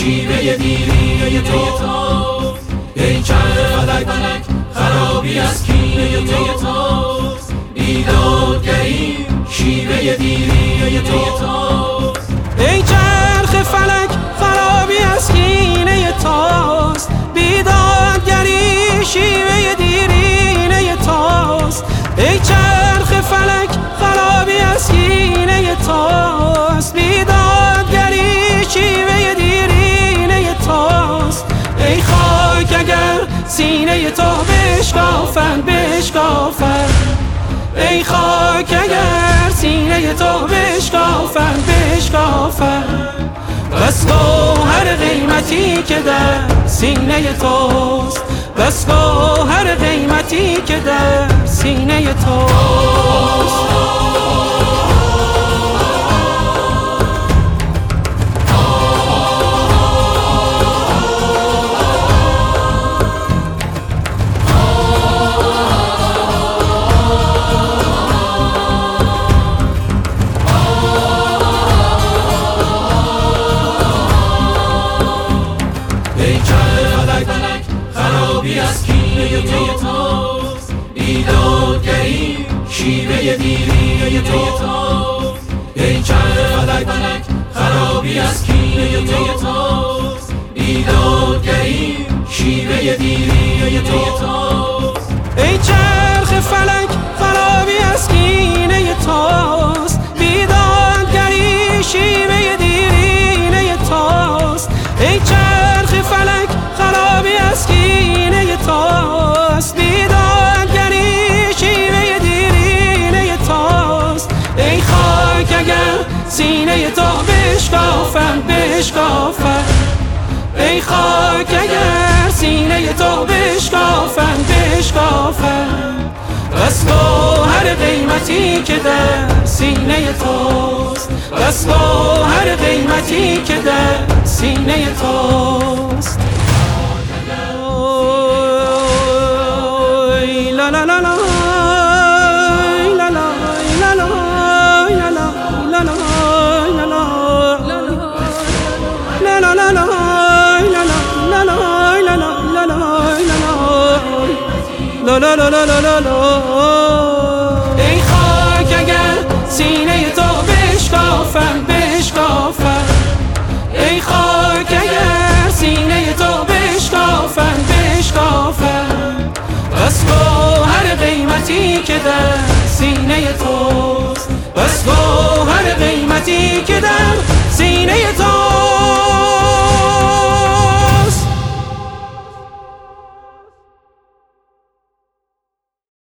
شیوه دیرینه توست. ای چرخ فلک خرابی از کینه توست. بیدادگری شیوه دیرینه توست. ای چرخ فلک خرابی از کینه توست. بیدادگری شیوه دیرینه توست. ای چرخ فلک خرابی از کینه توست. بیدادگری شیوه دیرینه توست. ای خاک اگر سینه تو بشکافند بشکافند. ای خاک اگر سینه تو بشکافند بشکافند. بس گوهر قیمتی که در سینه توست. بس گوهر قیمتی که در سینه توست. خرابی از کینه توست. بیدادگری شیوه دیرینه توست. ای چرخ فلک خرابی از کینه توست. بیدادگری شیوه دیرینه توست. ای چرخ فلک خرابی از کینه توست. بیدادگری شیوه دیرینه توست. ای چرخ فلک خرابی از کینه توست. بیدادگری شیوه دیرینه توست. ای خاک اگر سینه تو بشکافند بشکافند. ای خاک اگر سینه تو بشکافند بشکافند. بس گوهر قیمتی که در سینه توست. بس گوهر قیمتی که در سینه توست. لا لا لا لا لا لا لا لا لا لا لا لا لا لا لا. ای خاک اگر سینه تو بشکافند بشکافند. ای خاک اگر سینه تو بشکافند بشکافند. بس گوهر قیمتی که در سینه توست. بس گوهر قیمتی که در سینه توست.